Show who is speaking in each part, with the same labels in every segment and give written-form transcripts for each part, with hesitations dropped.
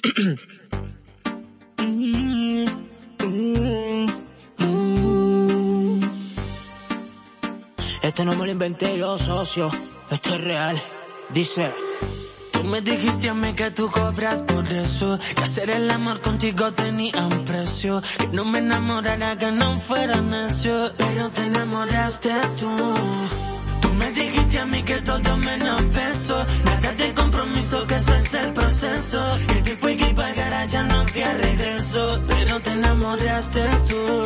Speaker 1: Esto no me lo inventé yo, socio. Esto es real. Dice:
Speaker 2: tú me dijiste a mí que tú cobras por eso, que hacer el amor contigo tenía un precio, que no me enamorara, que no fuera necio, pero te enamoraste tú. Tú me dijiste a mí que todo menos beso, nada de compromiso, que ese es el proceso, que después que pagara ya no había regreso, pero te enamoraste tú.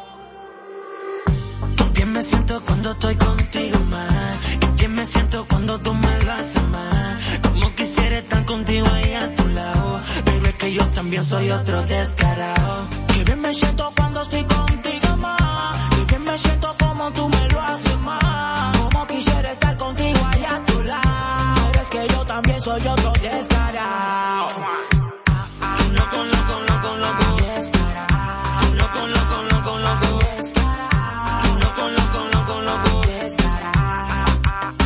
Speaker 2: Bien me siento cuando estoy contigo más, y bien me siento cuando tú me lo haces más. Como quisiera estar contigo ahí a tu lado, pero es que yo también soy otro descarado.
Speaker 1: Que bien me siento cuando estoy contigo más, que bien me siento como tú me lo haces más. Como quisiera estar contigo ahí a tu lado, pero es que yo también soy otro descarado.
Speaker 2: Loco, loco, loco, loco, descarado. Loco, loco, loco, loco, descarado. Loco, loco, loco, loco, descarado.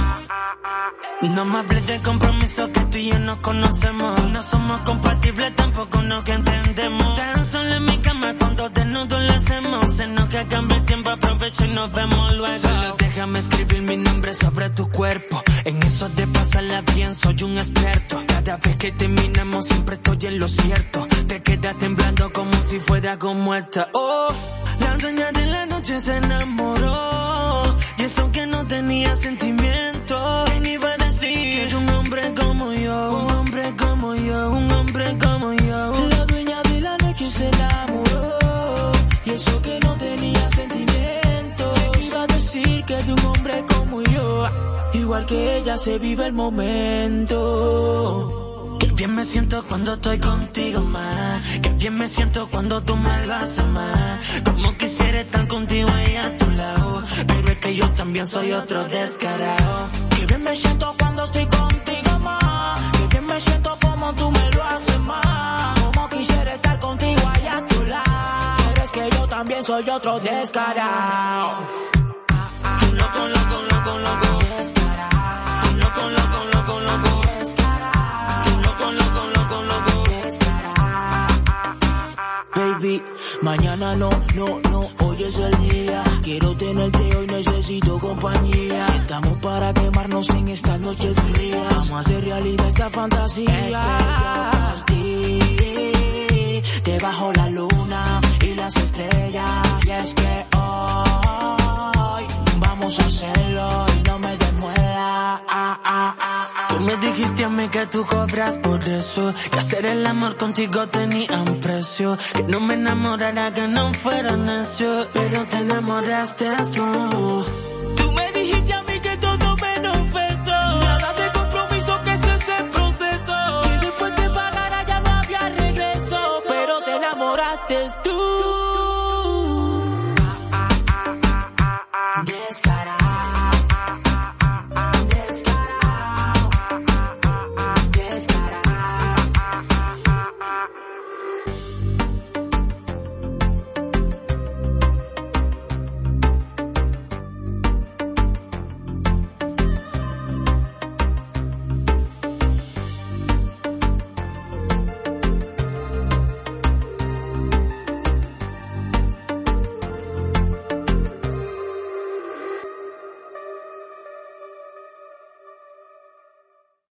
Speaker 2: No me hables de compromiso, que tú y yo nos conocemos. No somos compatibles, tampoco nos que entendemos. Tan solo en mi cama cuando desnudos lo hacemos. Se nos que cambia el tiempo, aprovecho y nos vemos luego. Solo déjame escribir mi nombre sobre tu cuerpo. En eso de pasarla bien soy un experto. Cada vez que terminamos siempre estoy en lo cierto. Te quedas temblando como si fuera algo muerta. Oh, la dueña de la noche se enamoró, y eso que no tenía sentimiento. ¿Quién iba a decir que era un hombre como yo? Un hombre como yo, un hombre como yo.
Speaker 1: La dueña de la noche se enamoró, y eso que no tenía sentimiento. ¿Quién iba a decir que era un hombre como yo? Igual que ella se vive el momento.
Speaker 2: Qué bien me siento cuando estoy contigo más, qué bien me siento cuando tú me lo haces más. Como quisiera estar contigo ahí a tu lado, pero es que yo también soy otro descarado.
Speaker 1: Qué bien me siento cuando estoy contigo más, qué bien me siento como tú me lo haces más. Como quisiera estar contigo ahí a tu lado, pero es que yo también soy otro descarado.
Speaker 2: Loco, loco, loco, loco, descarado. Loco, loco, loco, loco, descarado. Loco, loco, loco, loco, descarado.
Speaker 1: Baby, mañana no, hoy es el día. Quiero tenerte hoy, necesito compañía. Estamos para quemarnos en esta noche fría. Vamos a hacer realidad esta fantasía. Es que yo partí debajo la luna y las estrellas. Y es que hoy vamos a hacerlo y no me demuela.
Speaker 2: Tú me dijiste a mí que tú cobras por eso, que hacer el amor contigo tenía un precio, que no me enamorara, que no fuera necio, pero te enamoraste tú.